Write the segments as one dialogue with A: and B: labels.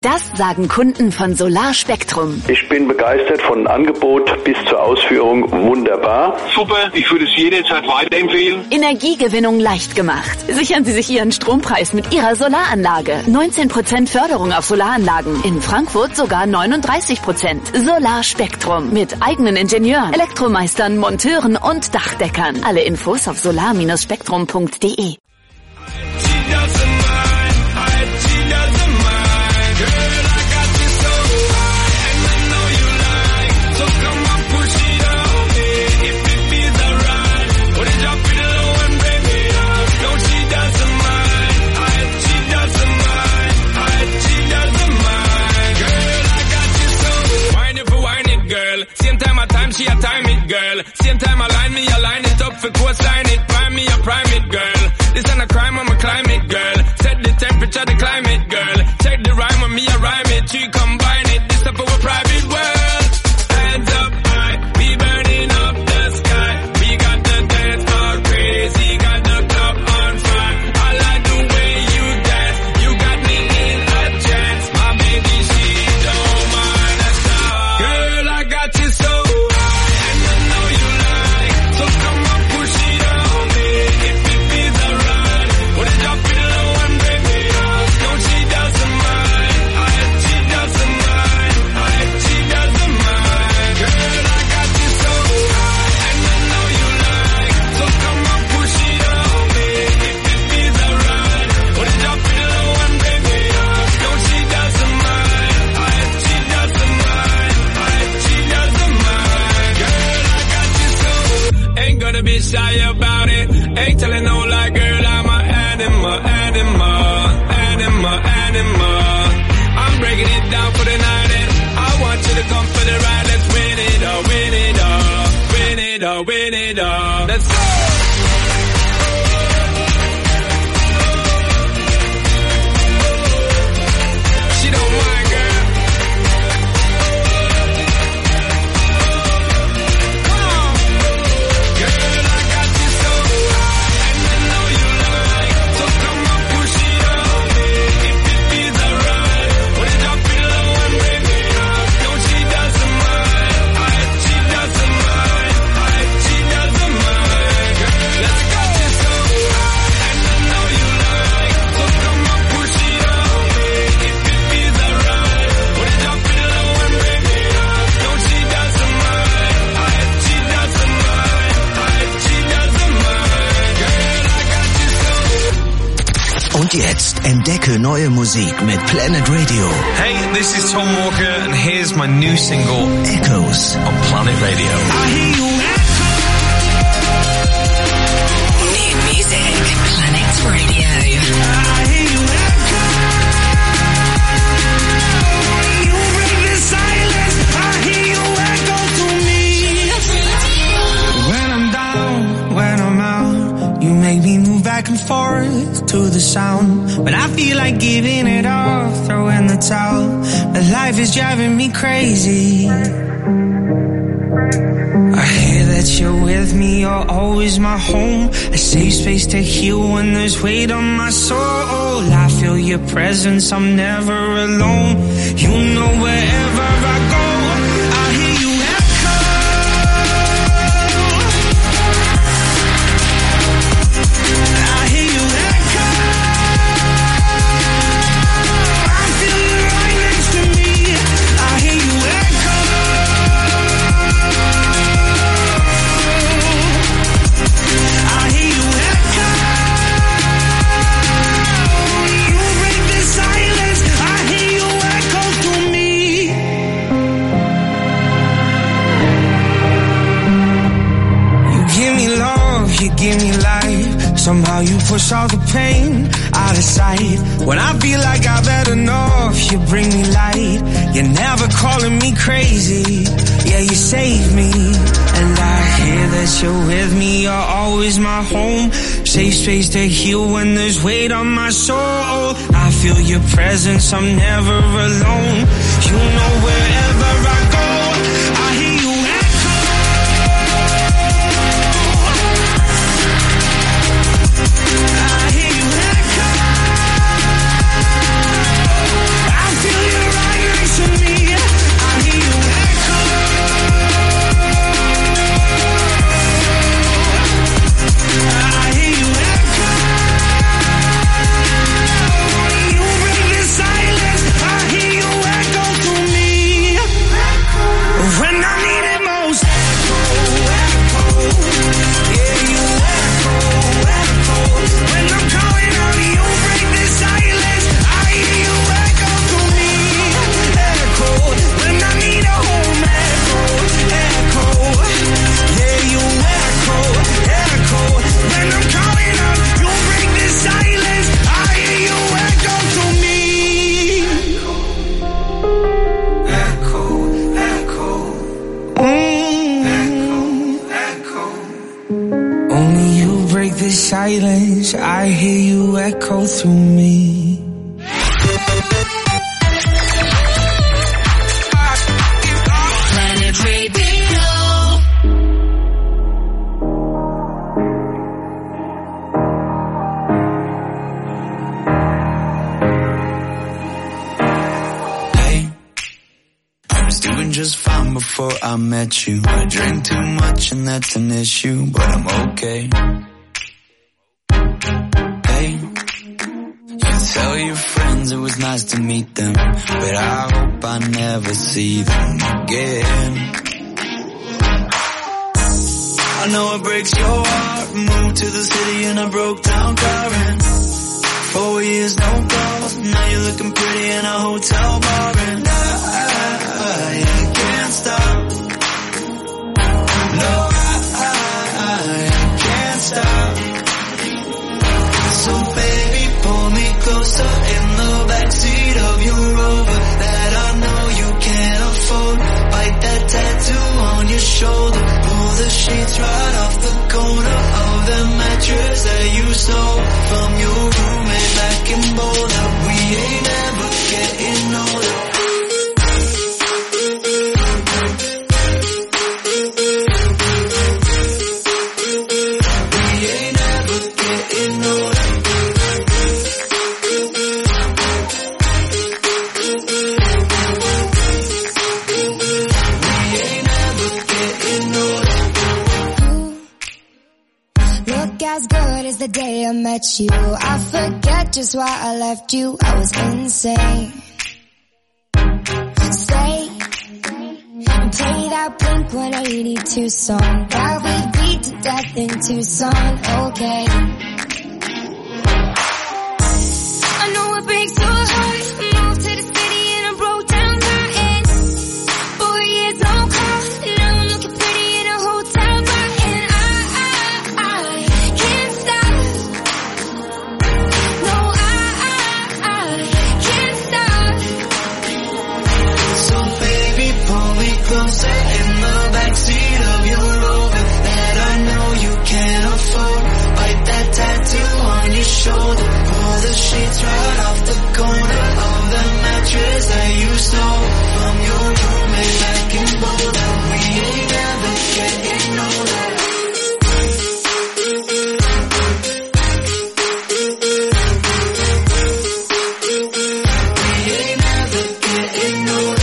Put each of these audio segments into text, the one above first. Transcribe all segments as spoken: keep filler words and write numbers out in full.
A: Das sagen Kunden von Solar Spektrum.
B: Ich bin begeistert von Angebot bis zur Ausführung. Wunderbar.
C: Super, ich würde es jederzeit weiterempfehlen.
A: Energiegewinnung leicht gemacht. Sichern Sie sich Ihren Strompreis mit Ihrer Solaranlage. neunzehn Prozent Förderung auf Solaranlagen. In Frankfurt sogar neununddreißig Prozent. Solar Spektrum. Mit eigenen Ingenieuren, Elektromeistern, Monteuren und Dachdeckern. Alle Infos auf solar Bindestrich spektrum punkt de.
D: She a time it, girl. Same time I line me, I line it up for course line it. Prime me, I prime it, girl. This ain't a crime, I'm a climate, girl. Set the temperature, the climate, girl. Check the rhyme on me, I rhyme it. She combine it, this up our private world. Hands up high, we burning up the sky. We got the dance all crazy, got the club on fire. I like the way you dance, you got me in a trance. My baby, she don't mind a star. Girl, I got you so. Shy about it, ain't telling no lie, girl, I'm a animal, animal, animal, animal. I'm breaking it down for the night and I want you to come for the ride. Let's win it all, win it all, win it all, win it all. Let's go. She don't mind, girl.
E: Und jetzt entdecke neue Musik mit Planet Radio.
F: Hey, this is Tom Walker and here's my new single,
E: Echoes,
F: on Planet Radio.
E: I hear you echo.
G: New music, Planet Radio.
E: I hear you echo. You break the silence. I hear you echo to me. When I'm down, when I'm out, you make me move back and forth to the sound, but I feel like giving it all, throwing the towel. But life is driving me crazy. I hear that you're with me, you're always my home, a safe space to heal when there's weight on my soul. I feel your presence, I'm never alone. You know wherever I go, I hear you echo. I hear you echo. I feel you right next to me. I hear you echo. I hear you echo. You break the silence. I hear you echo to me. You give me love, you give me life. Somehow you push all the pain out of sight. When I feel like I've had enough, you bring me light. You're never calling me crazy. Yeah, you save me. And I hear that you're with me, you're always my home. Safe space to heal when there's weight on my soul. I feel your presence, I'm never alone. You know wherever I go, I hear you echo. I hear you echo. I feel you silence, I hear you echo through me.
G: Planet Radio.
H: Just fine before I met you. I drink too much and that's an issue, but I'm okay. Hey, you tell your friends it was nice to meet them, but I hope I never see them again. I know it breaks your heart. Moved to the city in a broke down car and four years no calls. Now you're looking pretty in a hotel bar and I I can't stop. No, I, I, I can't stop. So baby, pull me closer in the backseat of your Rover that I know you can't afford. Bite that tattoo on your shoulder. Pull the sheets right off the corner of the mattress that you stole from your roommate back in Boulder. We ain't ever getting older.
I: The day I met you, I forget just why I left you. I was insane. Stay and play that Blink one eighty-two song that we beat to death in Tucson. Okay. I know it breaks your heart. Moved to the city and I broke down car and four years no call. Now I'm looking pretty in a hotel bar and I, I, I can't stop. No, I, I, I can't stop.
H: So baby, pull me closer in the backseat of your Rover that I know you can't afford. Bite that tattoo on your shoulder. Pull the sheets right off the corner of the mattress that you stole from your roommate back in Boulder. We ain't ever getting older. We ain't ever getting older.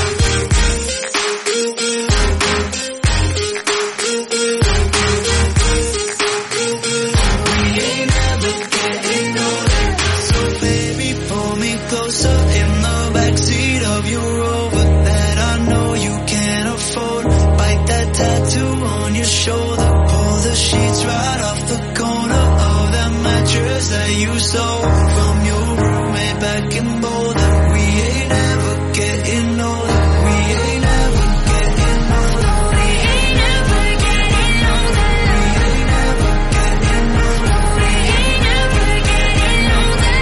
H: Shoulder, pull the sheets right off the corner of that mattress that you stole from your roommate back in Boulder. We ain't ever getting older. We ain't ever getting older. We ain't ever getting older. We ain't ever getting older. We ain't ever getting older.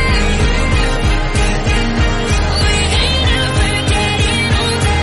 H: We ain't ever getting older.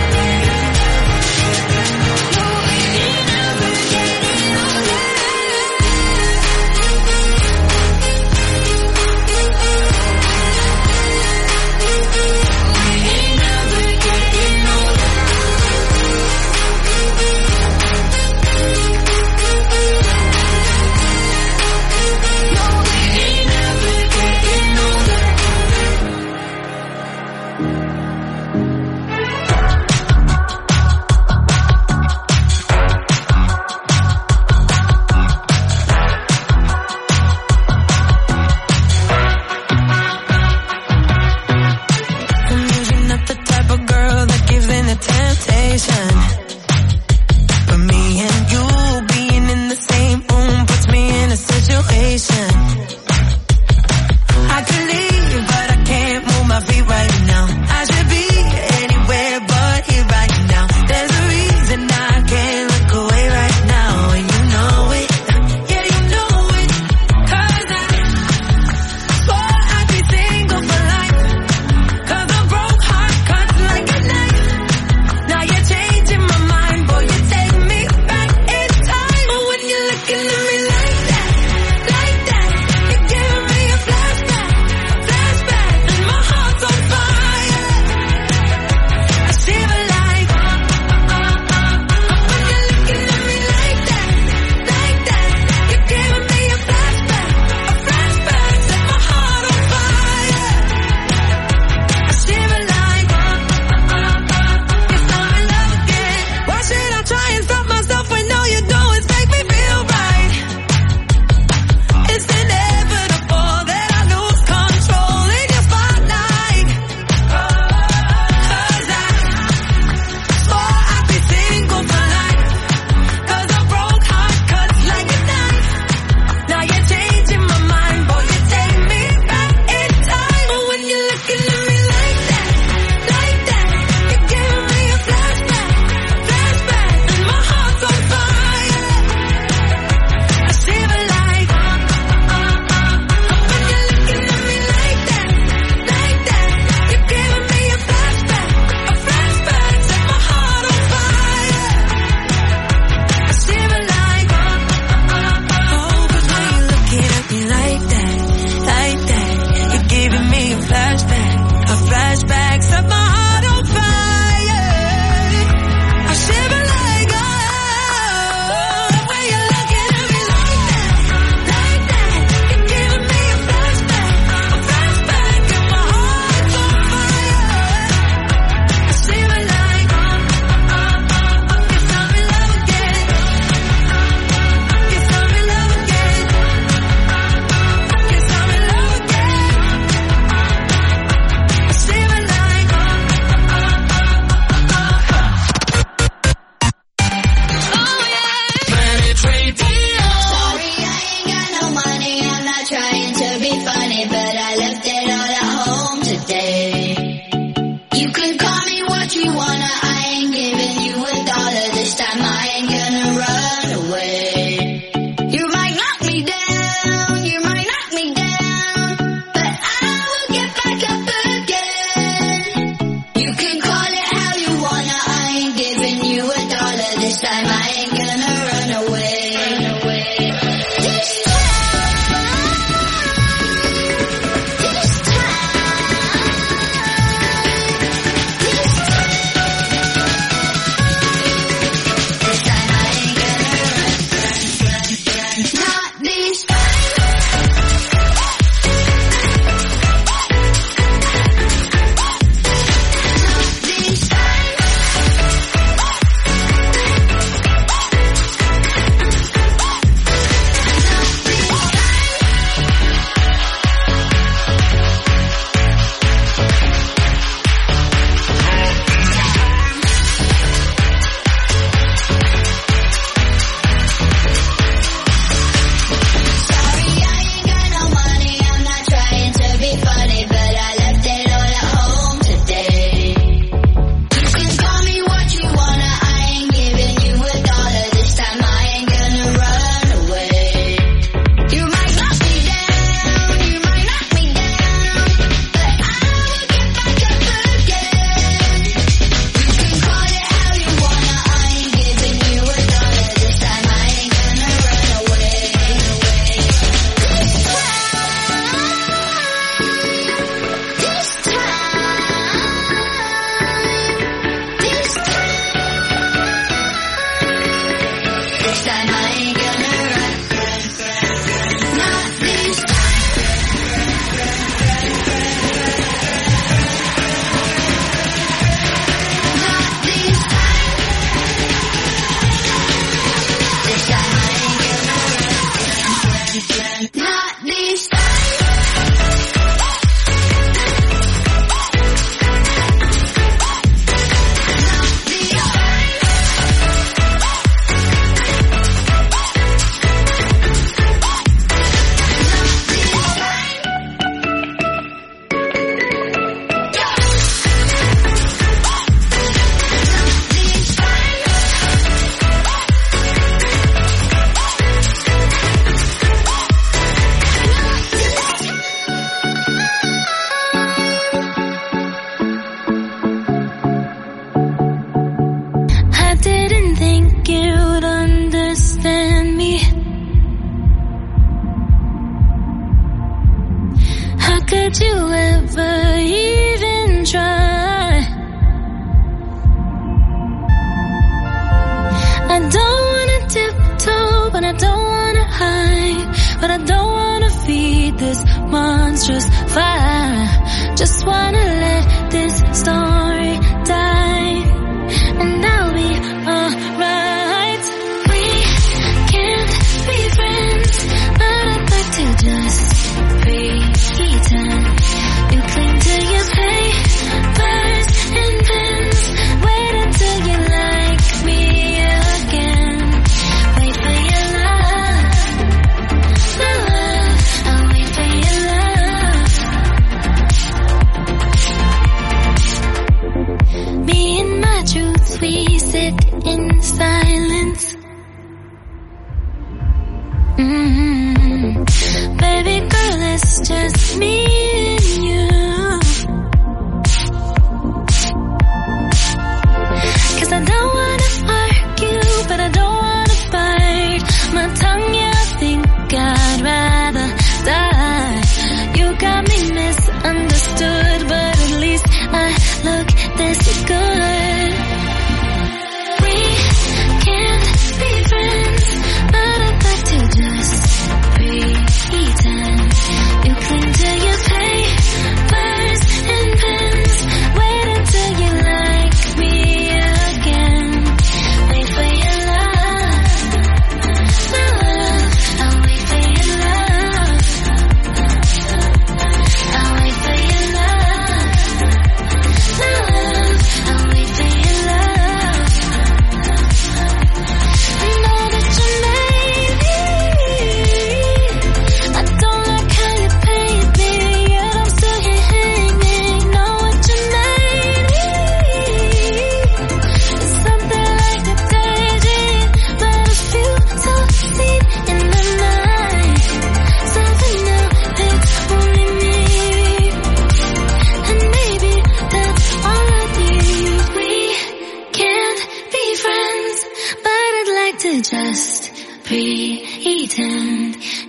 E: Changing my
I: call me what you wanna, I ain't giving you a dollar this time. I ain't gonna run away. You might knock me down, you might knock me down, but I will get back up again. You can call it how you wanna, I ain't giving you a dollar this time. I ain't gonna run away. Run away. This time. I'll wait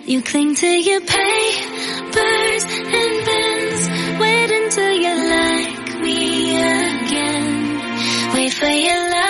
I: You cling to your papers and pens. Wait until you like me again. Wait for your love.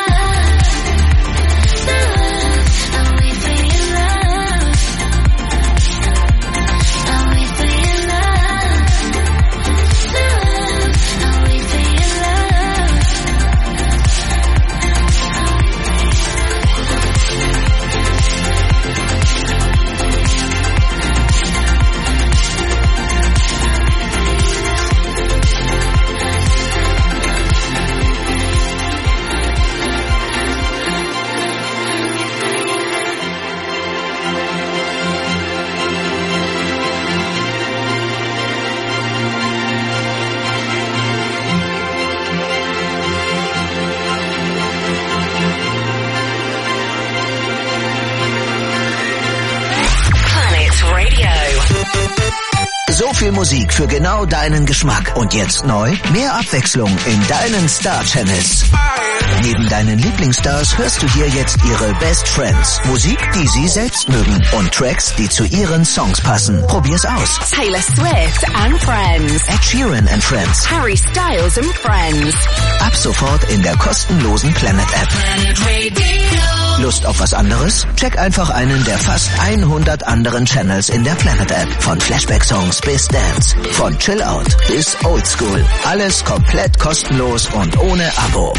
J: So viel Musik für genau deinen Geschmack. Und jetzt neu, mehr Abwechslung in deinen Star-Channels. Neben deinen Lieblingsstars hörst du hier jetzt ihre Best Friends. Musik, die sie selbst mögen. Und Tracks, die zu ihren Songs passen. Probier's aus.
A: Taylor Swift and Friends.
J: Ed Sheeran and Friends.
A: Harry Styles and Friends.
J: Ab sofort in der kostenlosen Planet App.
G: Planet Radio.
J: Lust auf was anderes? Check einfach einen der fast hundert anderen Channels in der Planet App. Von Flashback-Songs bis Dance. Von Chill-Out bis Oldschool. Alles komplett kostenlos und ohne Abo.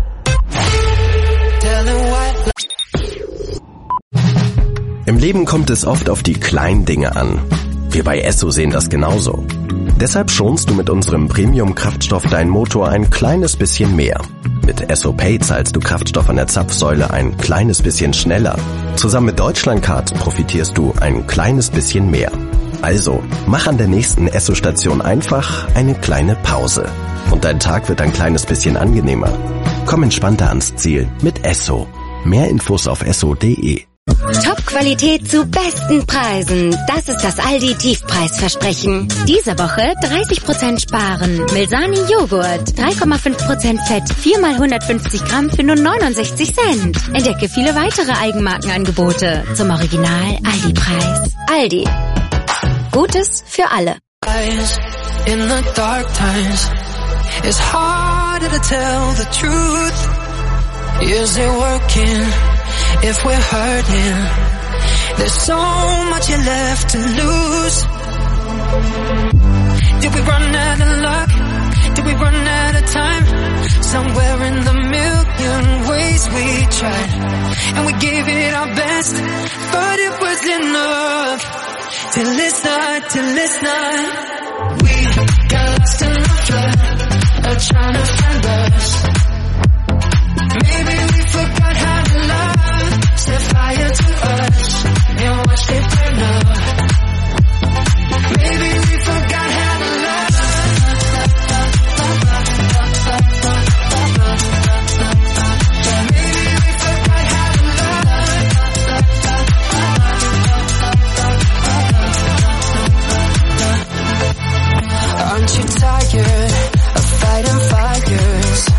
K: Im Leben kommt es oft auf die kleinen Dinge an. Wir bei Esso sehen das genauso. Deshalb schonst du mit unserem Premium-Kraftstoff deinen Motor ein kleines bisschen mehr. Mit Esso Pay zahlst du Kraftstoff an der Zapfsäule ein kleines bisschen schneller. Zusammen mit Deutschlandcard profitierst du ein kleines bisschen mehr. Also, mach an der nächsten Esso-Station einfach eine kleine Pause. Und dein Tag wird ein kleines bisschen angenehmer. Komm entspannter ans Ziel mit Esso. Mehr Infos auf esso punkt de.
L: Top-Qualität zu besten Preisen. Das ist das Aldi Tiefpreisversprechen. Diese Woche dreißig Prozent sparen. Milsani Joghurt. drei Komma fünf Prozent Fett. vier mal hundertfünfzig Gramm für nur neunundsechzig Cent. Entdecke viele weitere Eigenmarkenangebote zum Original Aldi-Preis. Aldi. Gutes für alle.
E: In the dark times, it's harder to tell the truth. Is it working? If we're hurting, there's so much left to lose. Did we run out of luck? Did we run out of time? Somewhere in the million ways we tried, and we gave it our best, but it was enough. Till it's not, till it's not. We got lost in the flood of trying to find us. Maybe we forgot how to love. Set fire to us and watch it burn up. Maybe we forgot how to love. Maybe we forgot how to love. Aren't you tired of fighting fires?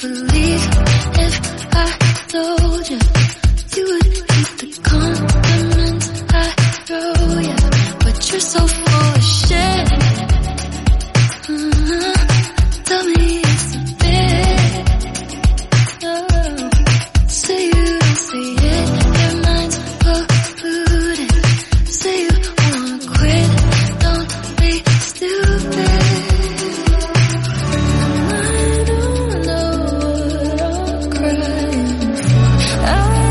I: believe if I told you, you would hate the compliments I throw you. But you're so full of shit. Uh-huh. Tell me it's a bit. Oh. Say you don't see it, your mind's polluted. Say you wanna quit, don't be stupid. I don't know what I'm crying for. I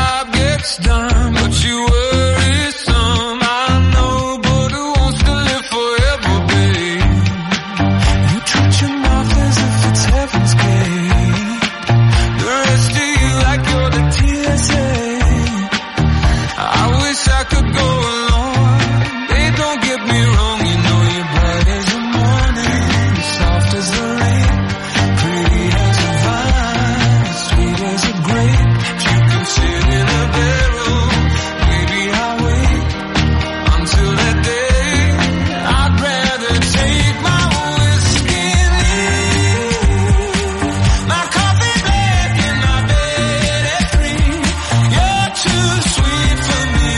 D: job gets done, but you worry some. I know, but who wants to live forever, babe? You treat your mouth as if it's heaven's gate. The rest of you like you're the T S A. I wish I could go along. They don't get me wrong, you know you're bright as the morning, soft as the rain, pretty as a vine, sweet as a grape. You can sit in a barrel, maybe I'll wait until that day. I'd rather take my whiskey and leave my coffee black in my bed at three. You're too sweet for me.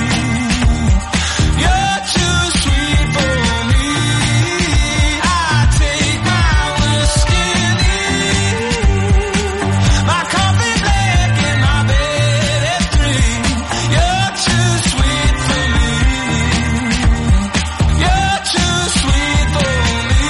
D: You're too sweet for me. I take my whiskey and leave my coffee black in my bed at three. You're too sweet for me. You're too sweet for me.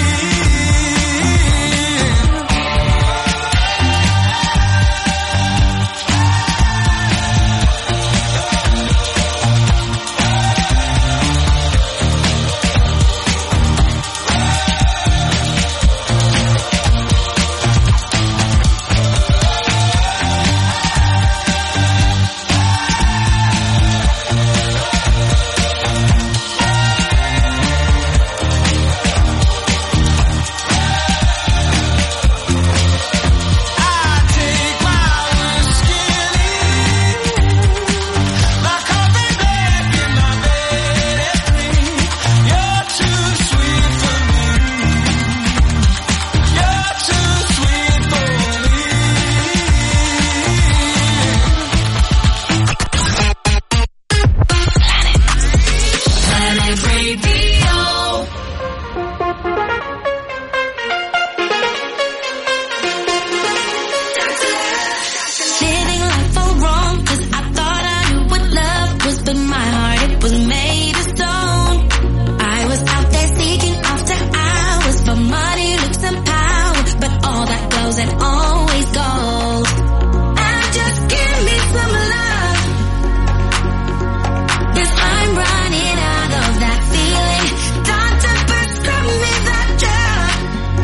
I: Living life all wrong, 'cause I thought I knew what love was, but my heart, it was made of stone. I was out there seeking after hours for money, looks and power, but all that goes and always goes. And just give me some love, 'cause I'm running out of that feeling. Doctor, prescribe me that drug,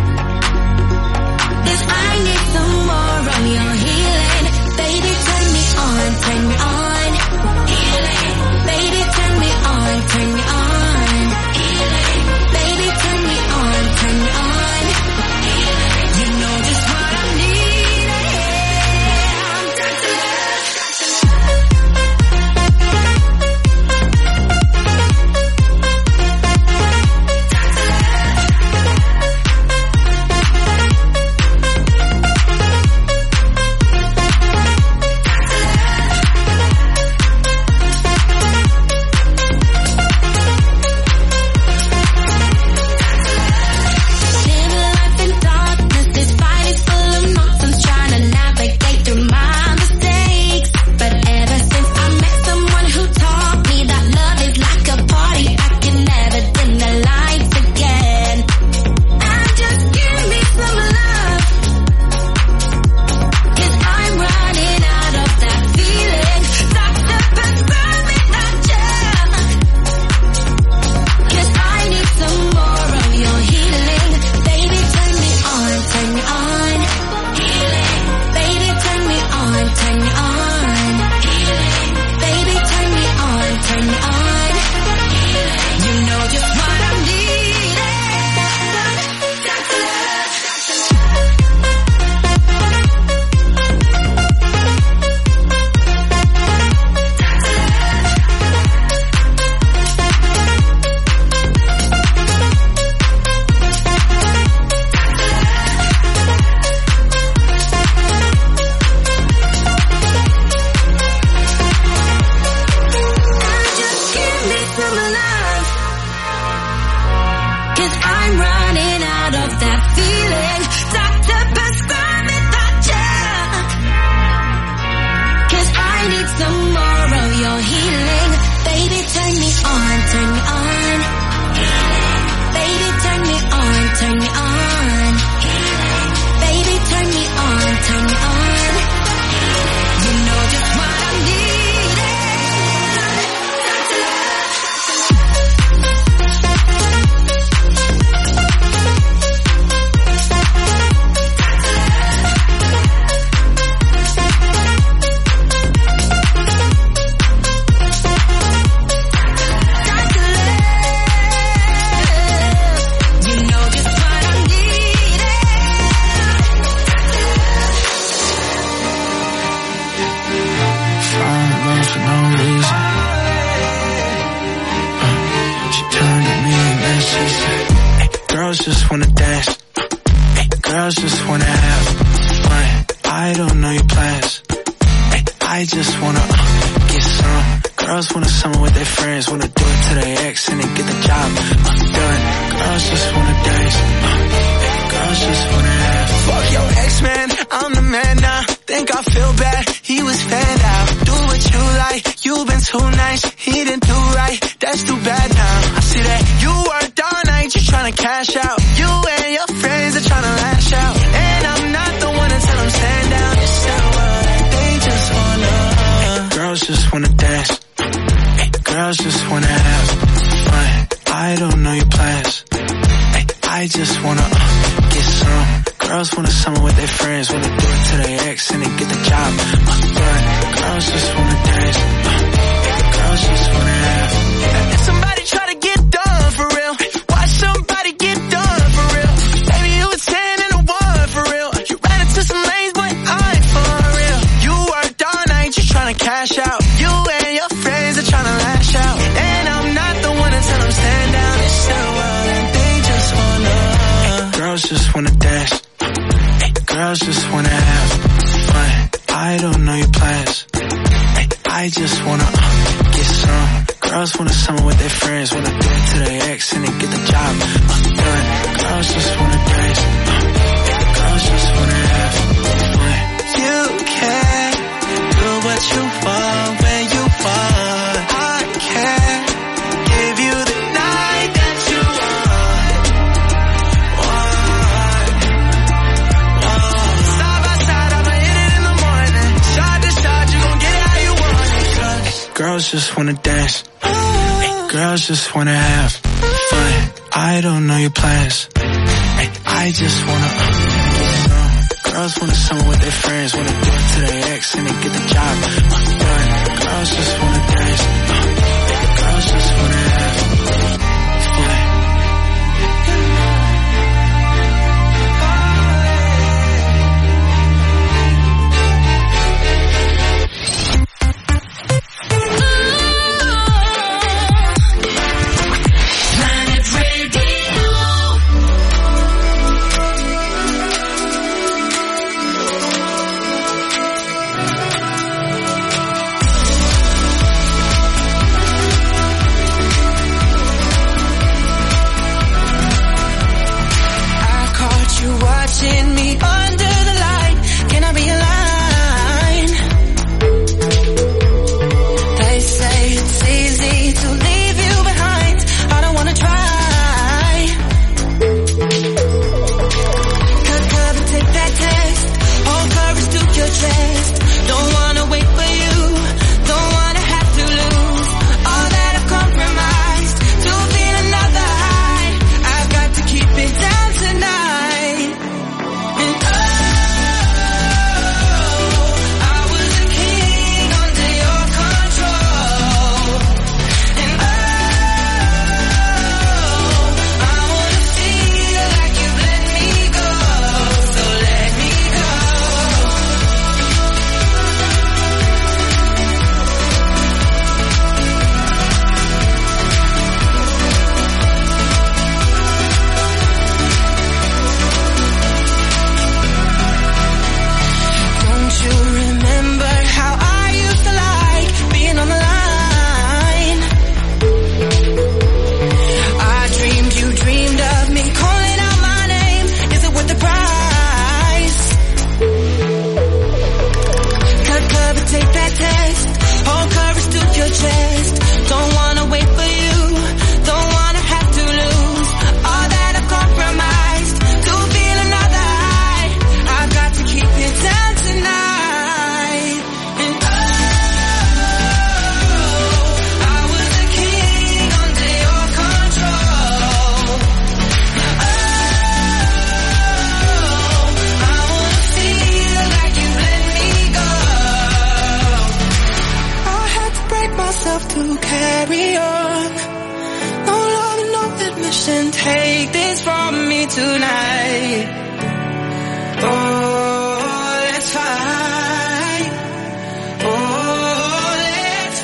I: 'cause I need some more of your healing. Baby, turn me on, turn me on. Healing. Baby, turn me on, turn me on. Healing. Baby, turn me on, turn me on. Healing. You know just what I need. I'm Doctor Love. Live life in darkness, this fight is full of nonsense, trying to navigate through my mistakes. But ever since I met someone who taught me that love is like a party, I can never dim the lights again. And just give me some love, 'cause I'm running out of that feeling. Doctor, prescribe me that drug, 'cause I need some more of your healing. Baby, turn me on, turn me on. Healing. Baby, turn me on, turn me on. Healing. Baby, turn me on, turn me on. Healing. You know just what I'm needing. Doctor Love. Just give me some love, 'cause I'm running out of that feeling. Doctor, prescribe me that drug, 'cause I need some more of your healing. Baby, turn me on, turn me on. Healing. Baby, turn me on, turn me on. Healing. Baby, turn me on, turn me on. You know just what I
E: for no reason. Uh, she turned to me and then she said, hey, girls just wanna dance. Hey, girls just wanna have fun. I don't know your plans. Hey, I just wanna uh, get some. Girls wanna summer with their friends, wanna do it to their ex and then get the job uh, done. Girls just wanna dance. Uh, girls just wanna have fun.
H: Fuck your ex, man, I'm the man now. Think I feel bad, he was fanned out. Do what you like, you've been too nice. He didn't do right, that's too bad now. I see that you worked all night, you tryna cash out. You and your friends are tryna lash out. And I'm not the one to tell them stand down. It's that what they just wanna.
E: Hey, girls just wanna dance. Hey, girls just wanna have fun. I don't know your plans. Hey, I just wanna uh, get some. Girls wanna summer with their friends, wanna do it to their ex and then get the job uh, done. Girls just wanna dance. Uh, girls just wanna have.
H: If somebody try to get done for real, watch somebody get done for real. Baby, you a ten and a one for real. You ran into some lanes, but I ain't for real. You worked all night, you tryna cash out. You and your friends are tryna lash out. And I'm not the one to tell them stand down. It's so well, and they just wanna.
E: Hey, girls just wanna dance. Hey, girls just wanna have fun. I don't know your plans. Hey, I just wanna uh, get some. Girls wanna summer with their friends, wanna do it to their ex and then get the job uh, done. Girls just wanna dance. Uh, girls just wanna have fun.
H: You can do what you want when you want. I can give you the night that you want. Want, want. Side by side, I'ma hit it in the morning. Shot to shot, you gon' get it how you want it.
E: Girls just wanna dance. Hey, girls just wanna have fun. I don't know your plans. Hey, I just wanna uh, get some. Girls wanna summer with their friends, wanna do it to their ex and then get the job uh, done. Girls just wanna dance. Uh, girls just wanna have fun.
H: Watching me under the light, can I be a line? They say it's easy to leave you behind. I don't wanna try. Cut curve and take that test. Hold courage to your chest. Don't wanna wait for you. Don't wanna have to lose all that I've compromised to feel another high. I've got to keep it down tonight. Take this from me tonight. Oh, let's fight. Oh, let's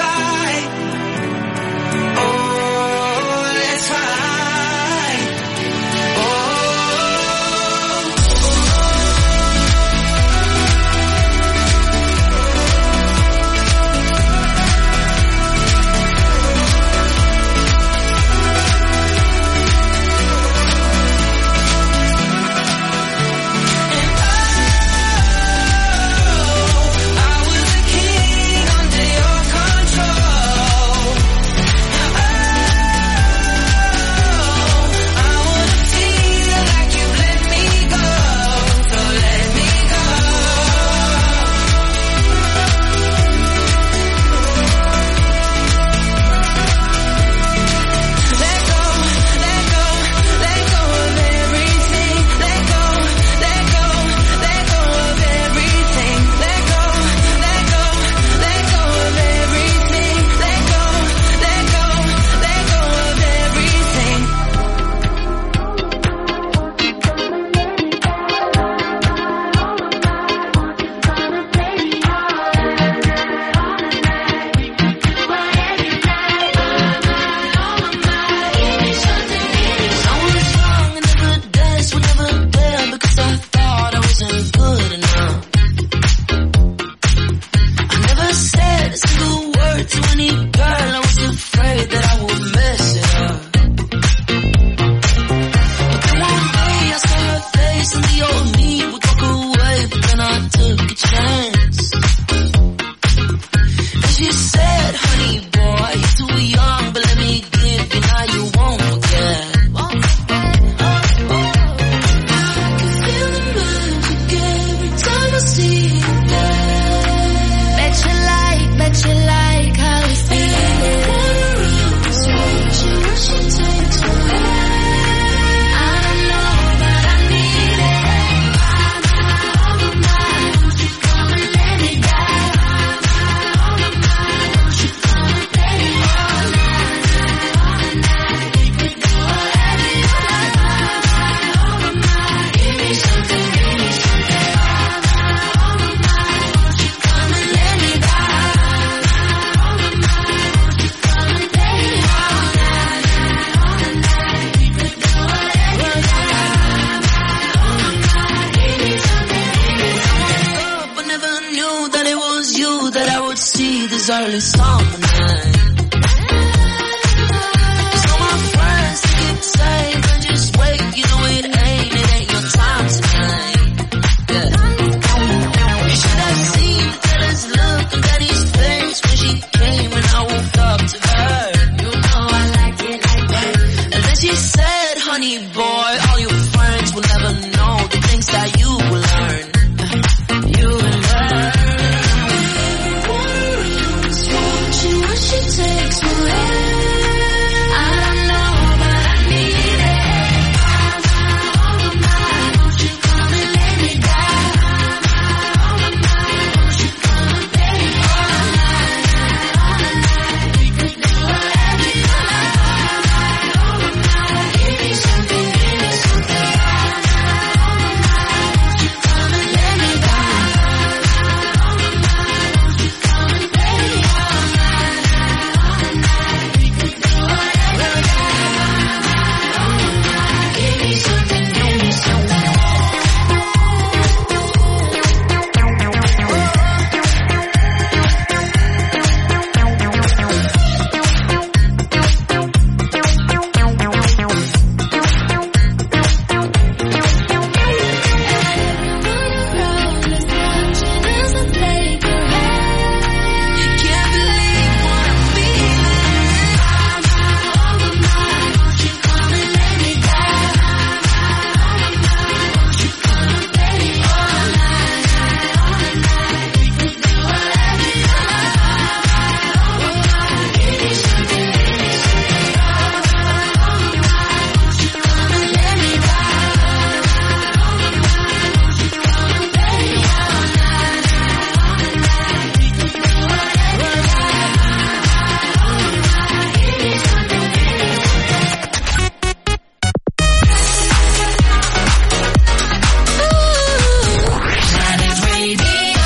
H: early summer night. So my friends keep saying, just wait, you know it ain't, it ain't your time tonight. Yeah. You should have seen the teller's look on Daddy's face when she came and I woke up to her. You know I like it like that. And then she said, honey boy, all your friends will never know the things that you will learn. You will learn. She what she takes away. I don't know, but I need it. All of mine, won't you come and lay me down? All of mine, won't you come and lay me all night, all night. We could do whatever you like. All of mine, give me something, give me something. All night, all night, won't you come and lay me down? All of mine, won't you come and lay me all night, all night. We could do whatever you like. All night, give me something, give me something. Can't believe what I'm feeling. All of mine, won't you come and lay me down? All of mine, won't you come and lay me all night, all night. We could do whatever you like. All of mine, give me something, give me something. All of mine, won't you come and lay me down? All of mine, won't you come and lay me all night, all night. We could do whatever you like. All of mine, give me something, give me Planet Radio.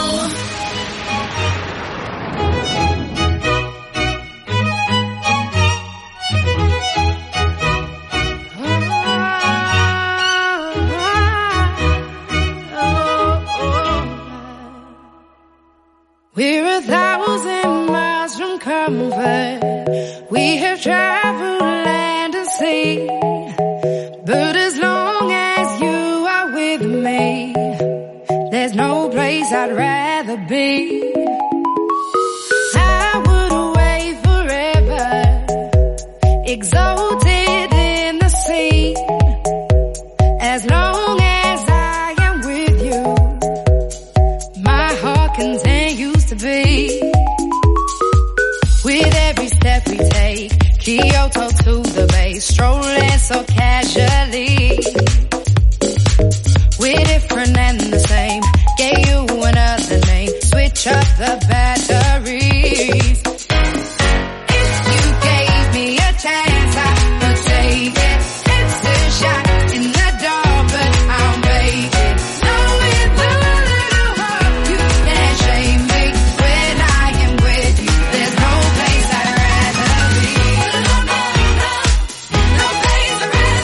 M: We're a thousand miles from comfort. We have traveled land and sea. But as long as you are with me, there's no place I'd rather be. I would away forever, exalted in the sea. As long as I am with you, my heart continues to beat. With every step we take, Kyoto to the bay, strolling so casually. We're different and the same, gave you another name, switch up the batteries. If you gave me a chance, I would take it. It's a shot in the dark, but I'll make it. Knowing the little heart, you can't shame me. When I am with you, there's no place I'd rather be. No, no, no, no place I'd rather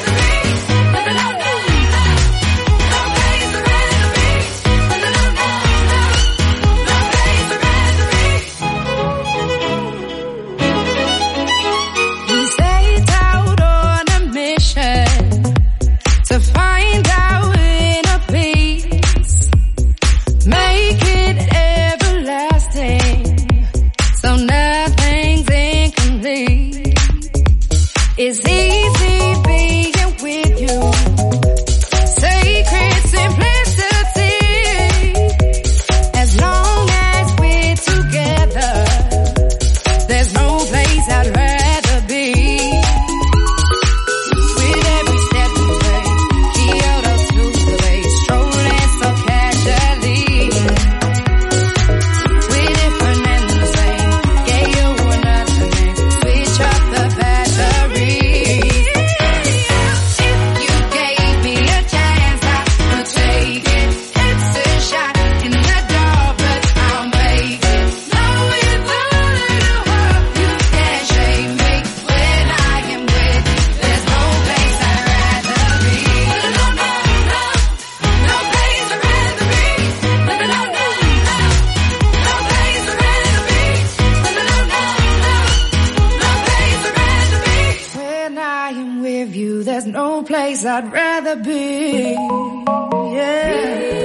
M: place I'd rather be. Yeah.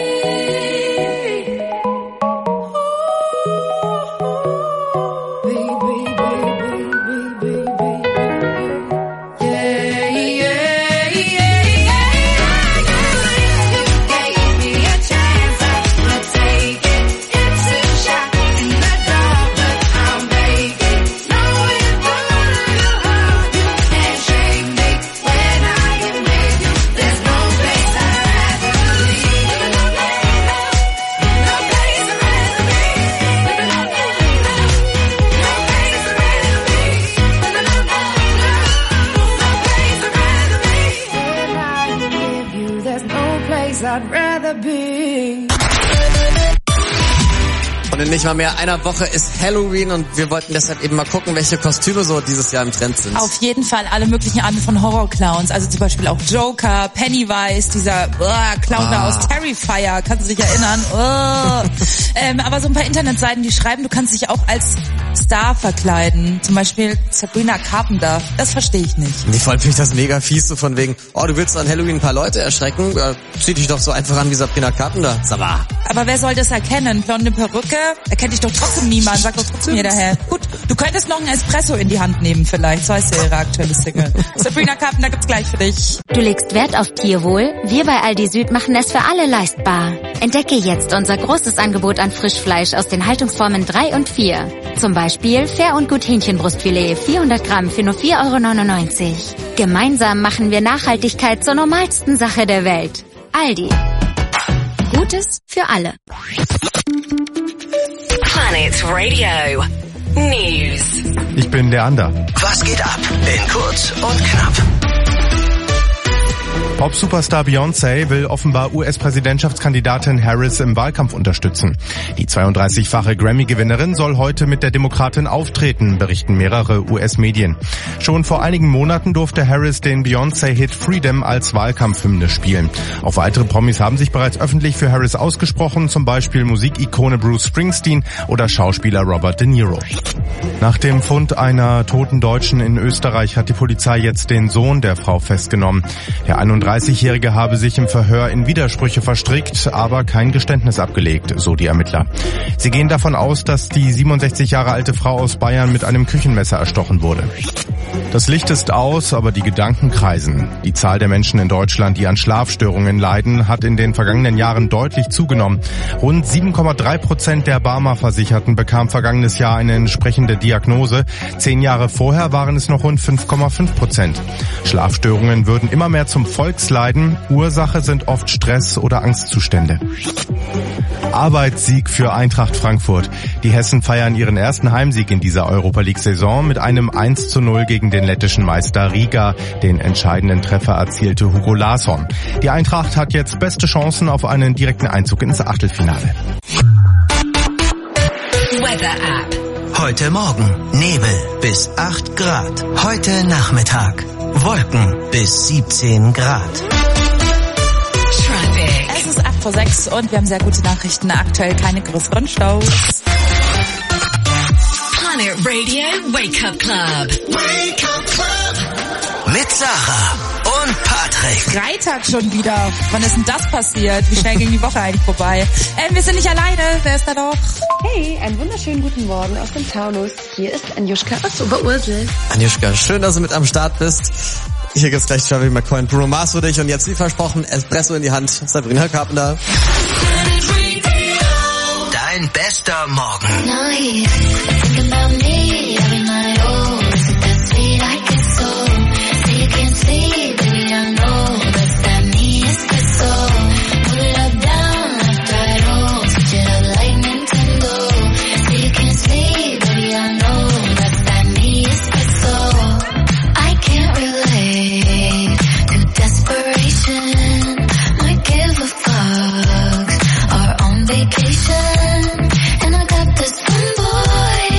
N: Und in nicht mal mehr einer Woche ist Halloween und wir wollten deshalb eben mal gucken, welche Kostüme so dieses Jahr im Trend sind.
O: Auf jeden Fall alle möglichen Arten von Horrorclowns, also zum Beispiel auch Joker, Pennywise, dieser uh, Clown ah. da aus Terrifier, kannst du dich erinnern? Uh. ähm, aber so ein paar Internetseiten, die schreiben, du kannst dich auch als Star verkleiden, zum Beispiel Sabrina Carpenter, das verstehe ich nicht.
N: Ich fand mich das mega fies, so von wegen, oh, du willst an Halloween ein paar Leute erschrecken, äh, zieh dich doch so einfach an wie Sabrina Carpenter. Saba.
O: Aber wer soll das erkennen? Blonde Perücke? Erkennt dich doch trotzdem niemand, sag doch trotzdem jeder her. Gut, du könntest noch einen Espresso in die Hand nehmen vielleicht, so heißt ja ihre aktuelle Single. Sabrina Carpenter gibt's gleich für dich.
L: Du legst Wert auf Tierwohl? Wir bei Aldi Süd machen es für alle leistbar. Entdecke jetzt unser großes Angebot an Frischfleisch aus den Haltungsformen drei und vier. Zum Beispiel Fair und Gut Hähnchenbrustfilet, vierhundert Gramm für nur vier Euro neunundneunzig. Gemeinsam machen wir Nachhaltigkeit zur normalsten Sache der Welt. Aldi. Gutes für alle.
G: Planet Radio News.
P: Ich bin der Ander.
J: Was geht ab? In kurz und knapp.
P: Pop-Superstar Beyoncé will offenbar U S-Präsidentschaftskandidatin Harris im Wahlkampf unterstützen. Die zweiunddreißigfache Grammy-Gewinnerin soll heute mit der Demokratin auftreten, berichten mehrere U S-Medien. Schon vor einigen Monaten durfte Harris den Beyoncé-Hit Freedom als Wahlkampfhymne spielen. Auch weitere Promis haben sich bereits öffentlich für Harris ausgesprochen, zum Beispiel Musikikone Bruce Springsteen oder Schauspieler Robert De Niro. Nach dem Fund einer toten Deutschen in Österreich hat die Polizei jetzt den Sohn der Frau festgenommen. Der einunddreißigjährige habe sich im Verhör in Widersprüche verstrickt, aber kein Geständnis abgelegt, so die Ermittler. Sie gehen davon aus, dass die siebenundsechzig Jahre alte Frau aus Bayern mit einem Küchenmesser erstochen wurde. Das Licht ist aus, aber die Gedanken kreisen. Die Zahl der Menschen in Deutschland, die an Schlafstörungen leiden, hat in den vergangenen Jahren deutlich zugenommen. Rund sieben Komma drei Prozent der Barmer-Versicherten bekam vergangenes Jahr eine entsprechende Diagnose. Zehn Jahre vorher waren es noch rund fünf Komma fünf Prozent. Schlafstörungen würden immer mehr zum Volksleiden. Ursache sind oft Stress- oder Angstzustände. Arbeitssieg für Eintracht Frankfurt. Die Hessen feiern ihren ersten Heimsieg in dieser Europa-League-Saison mit einem eins zu null gegen den lettischen Meister Riga. Den entscheidenden Treffer erzielte Hugo Larsson. Die Eintracht hat jetzt beste Chancen auf einen direkten Einzug ins Achtelfinale.
G: Weather App.
J: Heute Morgen Nebel bis acht Grad. Heute Nachmittag Wolken bis siebzehn Grad.
G: Traffic.
O: Es ist acht vor sechs und wir haben sehr gute Nachrichten. Aktuell keine größeren Staus.
G: Planet Radio Wake Up Club.
J: Wake Up Club. Mit Sarah und Patrick.
O: Freitag schon wieder. Wann ist denn das passiert? Wie schnell ging die Woche eigentlich vorbei? Ähm, wir sind nicht alleine. Wer ist da doch?
Q: Hey, einen wunderschönen guten Morgen aus dem Taunus. Hier ist Anjuschka aus Oberursel.
N: Anjuschka, schön, dass du mit am Start bist. Hier gibt's gleich Travis McCoy, Bruno Mars für dich und jetzt wie versprochen, Espresso in die Hand, Sabrina Carpenter.
J: Dein bester Morgen.
I: And I got this one boy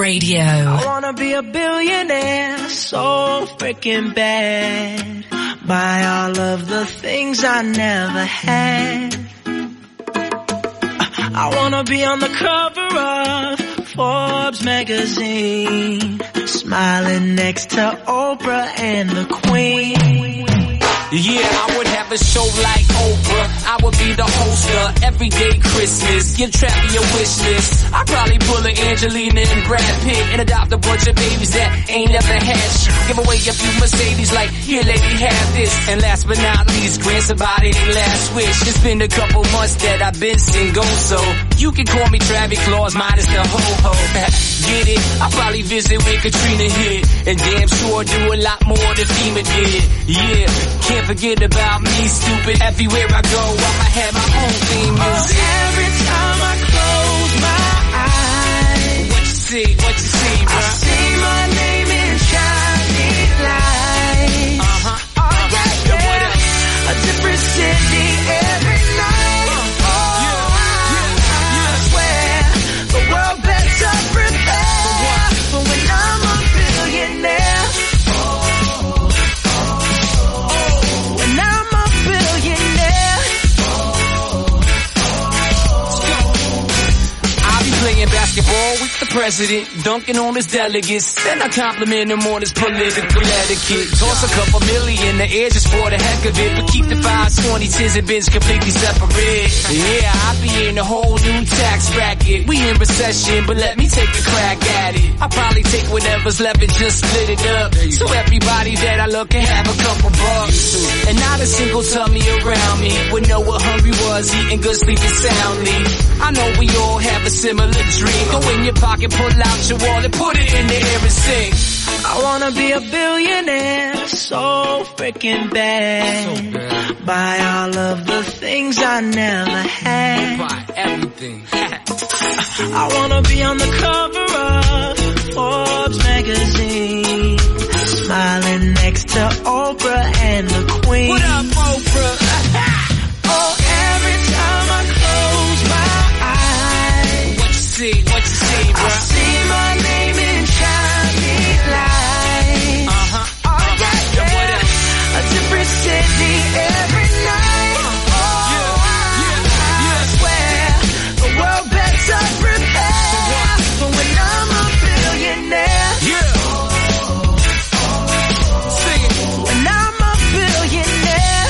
G: Radio.
H: I wanna be a billionaire, so freaking bad. Buy all of the things I never had. I wanna be on the cover of Forbes magazine, smiling next to Oprah and the Queen.
R: Yeah, I would have a show like Oprah. I would be the host of Everyday Christmas. Give Trappy a wish list. I'd probably pull a Angelina and Brad Pitt and adopt a bunch of babies that ain't never had shit. Give away a few Mercedes like, here lady, have this. And last but not least, grant somebody their last wish. It's been a couple months that I've been single, so you can call me Travis Claus minus the ho-ho. Get it? I'll probably visit where Katrina hit. And damn sure do a lot more than FEMA did. Yeah, can't forget about me, stupid. Everywhere I go, I'ma have my own theme music.
H: Oh, every time I close my eyes,
R: what you see, what you see, bro?
H: I see my name in shining lights.
R: Uh-huh.
H: Oh, yeah, yeah.
R: What up?
H: A different city every night. Oh, yeah, yeah, yeah. I swear the world better prepare for when I'm a billionaire.
R: Playing basketball with the president, dunking on his delegates. Then I compliment him on his political etiquette. Toss a couple million in the air just for the heck of it, but keep the five twenty tens and bins completely separate. Yeah, I be in a whole new tax bracket. We in recession, but let me take a crack at it. I'll probably take whatever's left and just split it up, so everybody that I look can have a couple bucks. And not a single tummy around me would know what hungry was, eating good, sleeping soundly. I know we all have a similar dream. Go in your pocket, pull out your wallet, put it in the air and sing.
H: I wanna be a billionaire, so freaking bad.
R: So bad.
H: Buy all of the things I never had.
R: Buy everything.
H: I wanna be on the cover of Forbes magazine, smiling next to Oprah and the Queen.
R: What up, Oprah?
H: Oh, every time I close my eyes,
R: what you see, what you see, bro?
H: I see my name in shining lights.
R: Uh-huh.
H: Oh, yeah, yeah.
R: What up?
H: A different city every night. Oh,
R: yeah, yeah, yeah.
H: I swear the world better prepare for when I'm a billionaire.
R: Yeah. Sing it.
H: When I'm a billionaire.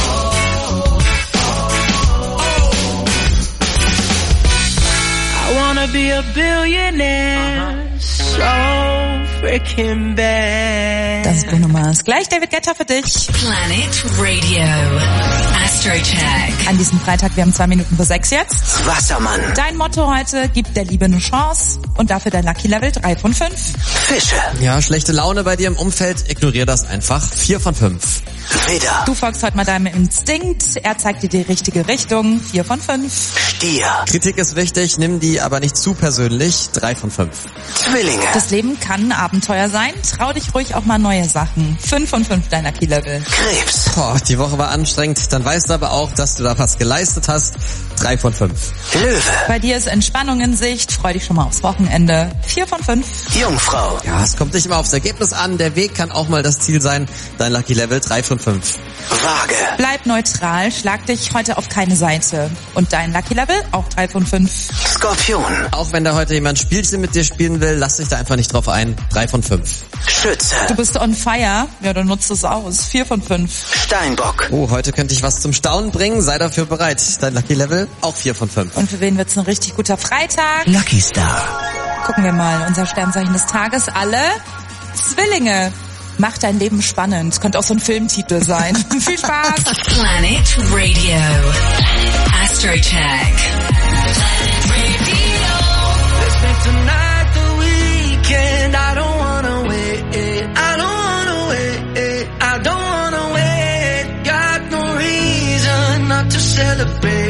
H: I wanna be a billionaire, so freaking bad.
O: Das ist Bruno Mars. Gleich David Guetta für dich.
G: Planet Radio. Astrocheck.
O: An diesem Freitag, wir haben zwei Minuten vor sechs jetzt.
J: Wassermann.
O: Dein Motto heute, gib der Liebe eine Chance und dafür dein Lucky Level drei von fünf.
J: Fische.
N: Ja, schlechte Laune bei dir im Umfeld, ignorier das einfach. vier von fünf.
J: Widder.
O: Du folgst heute mal deinem Instinkt, er zeigt dir die richtige Richtung. vier von fünf.
J: Stier.
N: Kritik ist wichtig, nimm die aber nicht zu persönlich. drei von fünf.
J: Zwillinge.
O: Das Leben kann ein Abenteuer sein, trau dich ruhig auch mal neue Sachen. fünf von fünf dein Lucky Level.
J: Krebs.
N: Boah, die Woche war anstrengend, dann weißt du aber auch, dass du da was geleistet hast. drei von fünf.
J: Löwe.
O: Bei dir ist Entspannung in Sicht, freu dich schon mal aufs Wochenende. vier von fünf.
J: Jungfrau.
N: Ja, es kommt nicht immer aufs Ergebnis an, der Weg kann auch mal das Ziel sein. Dein Lucky Level drei von fünf.
J: Waage.
O: Bleib neutral, schlag dich heute auf keine Seite. Und dein Lucky Level auch drei von fünf.
J: Skorpion.
N: Auch wenn da heute jemand Spielchen mit dir spielen will, lass dich da einfach nicht drauf ein. drei von fünf.
J: Schütze.
O: Du bist on fire, ja, dann nutzt es aus. vier von fünf.
J: Steinbock.
N: Oh, heute könnte ich was zum Staunen bringen, sei dafür bereit. Dein Lucky Level auch vier von fünf.
O: Und für wen wird's ein richtig guter Freitag?
J: Lucky Star.
O: Gucken wir mal, unser Sternzeichen des Tages, alle Zwillinge. Mach dein Leben spannend. Könnte auch so ein Filmtitel sein. Viel Spaß.
G: Planet Radio. Astrocheck. Planet Radio.
H: Let's make tonight the weekend. I don't wanna wait. I don't wanna wait. I don't wanna wait. Got no reason not to celebrate.